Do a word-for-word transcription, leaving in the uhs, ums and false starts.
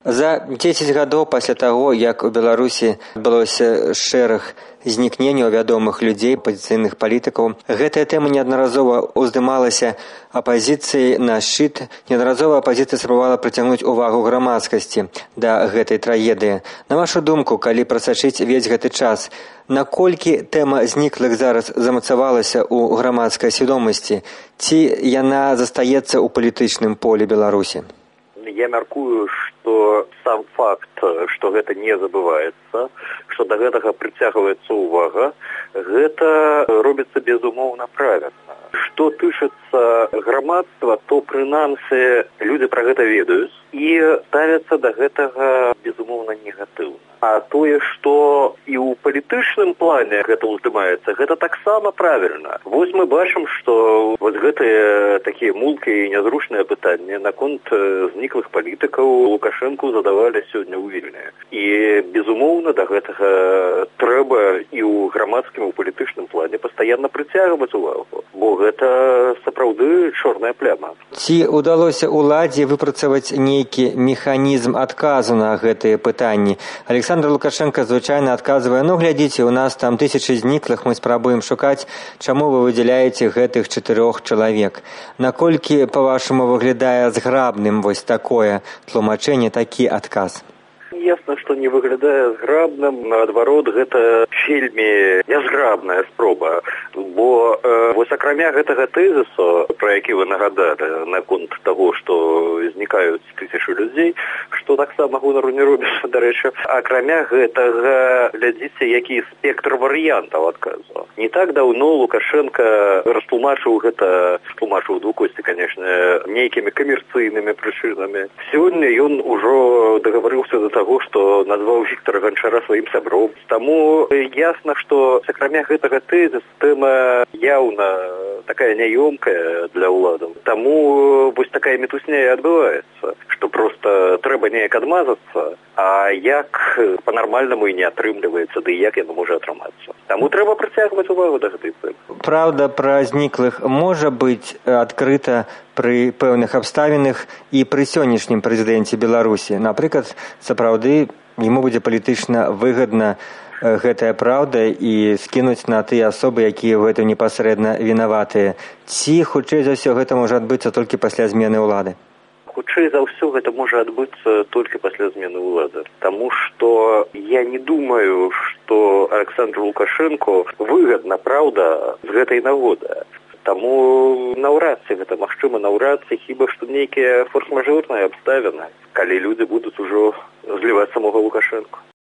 За дзесяць гадоў пасля таго, як у Беларусі адбылося шэраг знікненняў вядомых людзей, пазіцыйных палітыкаў, гэтая тэма неаднаразова ўздымалася апазіцыяй на шчыт, неаднаразова апазіцыя спрабавала прыцягнуць увагу грамадскасці да гэтай трагедыі. На вашу думку, калі прасачыць увесь гэты час, наколькі тэма зніклых зараз замацавалася ў грамадскай свядомасці, ці яна застаецца ў палітычным полі Беларусі? Я мяркую, што сам факт, што гэта не забываецца, што да гэтага прыцягваецца ўвага, гэта робіцца безумоўна правільна. Што тычыцца грамадства, то прынамсі людзі пра гэта ведаюць і ставяцца да гэтага безумоўна негатыўна. А тое, што і ў палітычным плане гэта ўздымаецца, гэта таксама правільна. Вось мы бачым, што вось гэтыя такія мулкія і нязручныя пытанні наконт зніклых палітыкаў Лукашэнку задавалі сёння ў Вільні. І, безумоўна, да гэтага трэба і ў грамадскім, і ў палітычным плане пастаянна прыцягваць увагу, бо гэта сапраўды чорная пляма. Ці ўдалося ўладзе выпрацаваць нейкі механізм адказу на гэтыя пытанні? Александр Лукашенко звычайна адказвае: ну, глядзіце, у нас там тысячы зніклых, мы спрабуем шукаць, чаму вы выдзяляеце гэтых чатырох чалавек. Наколькі, па-вашаму, выглядае зграбным вось такое тлумачэнне, такі адказ? Ясна, што не выглядае зграбным, наадварот, гэта вельмі нязграбная спроба, бо э, вось акрамя гэтага тэзісу, пра які вы нагадалі, наконт таго, што знікаюць тысячы людзей, што таксама гонару не робіцца, дарэчы, акрамя гэтага, глядзіце, які спектр варыянтаў адказу. Не так даўно Лукашенко растлумачыў гэта, растлумачыў двукосці, канечне, нейкімі камерцыйнымі прычынамі. Сёння ён ужо дагаварыўся да таго, што назваў Віктара Ганчара сваім сябром. Таму ясна, што акрамя гэтага тэзіс тэма яўна такая няёмкая для ўладаў. Таму вось такая мітусня і адбываецца, што проста трэба неяк адмазацца, а як па-нармальнаму і не атрымліваецца, ды як яно можа атрымацца. Таму трэба прыцягваць увагу да гэтай тэмы. Праўда пра зніклых можа быць адкрыта пры пэўных абставінах і пры сённяшнім прэзідэнце Беларусі. Напрыклад, сапраўды яму будзе палітычна выгадна гэтая праўда і скінуць на тыя асобы, якія ў гэтым непасрэдна вінаватыя. Ці, хутчэй за ўсё, гэта можа адбыцца толькі пасля змены ўлады? Хутчэй за ўсё гэта можа адбыцца толькі пасля змены ўлады. Таму што я не думаю, што Александру Лукашэнку выгадна праўда з гэтай нагоды. Таму наўрад ці гэта магчыма, наўрад ці, хіба што нейкія форс-мажорныя абставіны, калі людзі будуць ужо зліваць самога Лукашэнку.